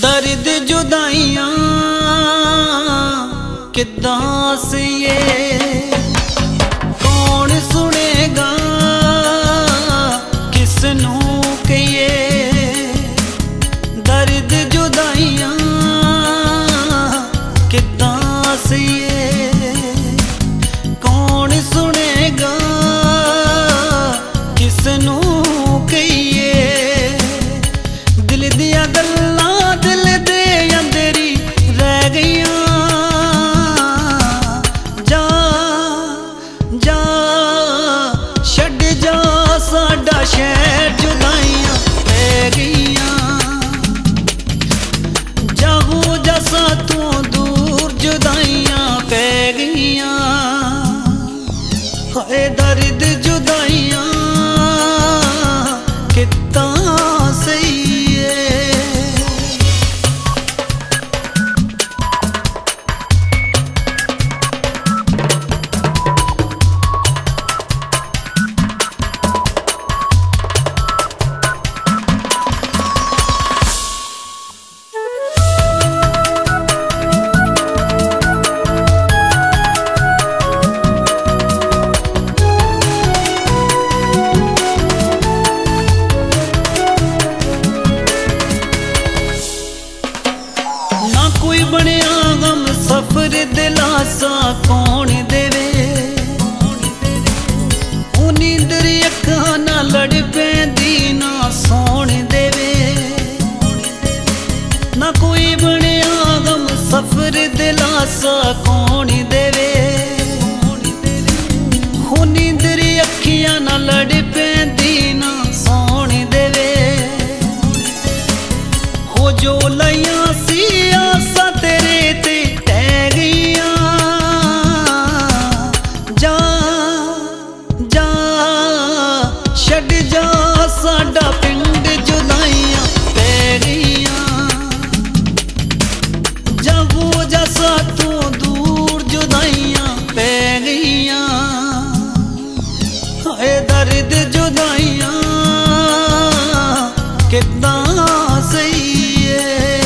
दर्द जुदाइयां किद्दां सहिए, कौन सुनेगा किसनू कहिए। दर्द जुदाइयां किद्दां सहिए, कौन सुनेगा किसनू कहिए। दिल दिया गल्लां दिल दे अंदरी रह गईयां, जा जा छड़ जा साडा शहर, जुदाइयां पै गईयां। जाहू जसा तू दूर जुदाइयां पै गईयां। हाय दर्द जुदाइयां किद्दां सहिए। ना कोई बनिया गम सफर दिलासा कौन देवे। नींदर अखां ना लड़ पैंदी ना सौन देवे। ना कोई बनिया गम सफर दिलासा कौन देवे। नींदर अखियां ना लड़ पैंदी ना सौन देवे। हो जो लइयां सी आसा तेरे ते टह गईयां, जा जा छड़ जा साडा पिंड, जुदाइयां पै गईयां। जाहू जसा तू दूर जुदाइयां पै गईयां। हाय दर्द जुदाइयां किद्दां सहिए।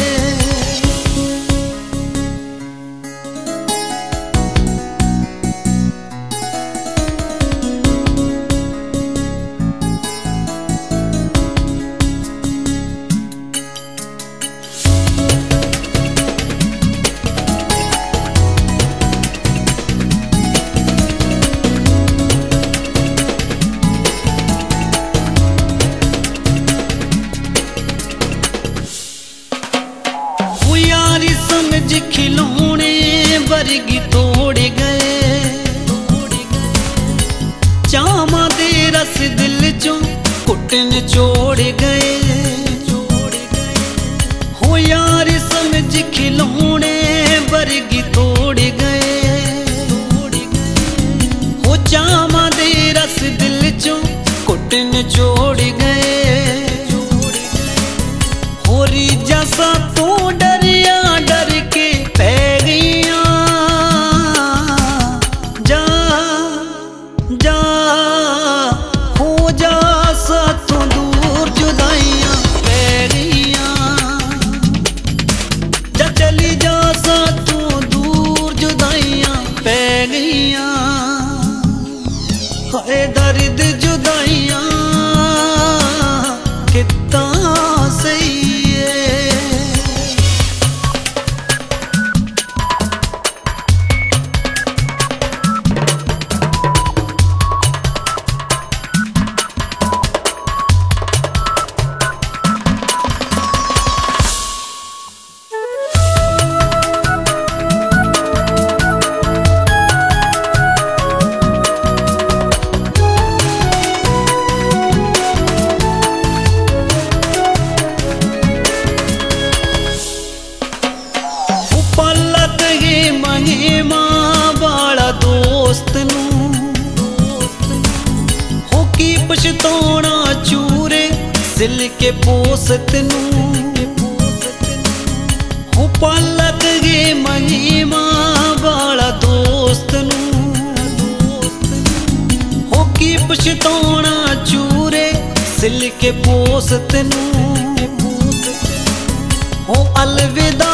समझ खिलौने वर्गी तोड़ गए। चामा दे रस दिल चों घुटन चोड़ गए। हो यार समझ खिलौने वर्गी तोड़ गए। हो चामा दे रस दिल चों घुटन चोड़ गए। हो रीजा सा तू डरिया डर के पै गईयां, जा जा हो जा सा तू दूर जुदाइयां पै गईयां। जा चली जा सा तू दूर जुदाइयां पै गईयां। हाय दर्द जुदाइयां किद्दां सहिए। महिमा वाला दोस्त नू हो की पछताना चूरे सिल के पोसत नू। हो पालक गे महिमा वाला दोस्त नू हो की पछताना चूरे सिल के पोसत नू। हो अलविदा।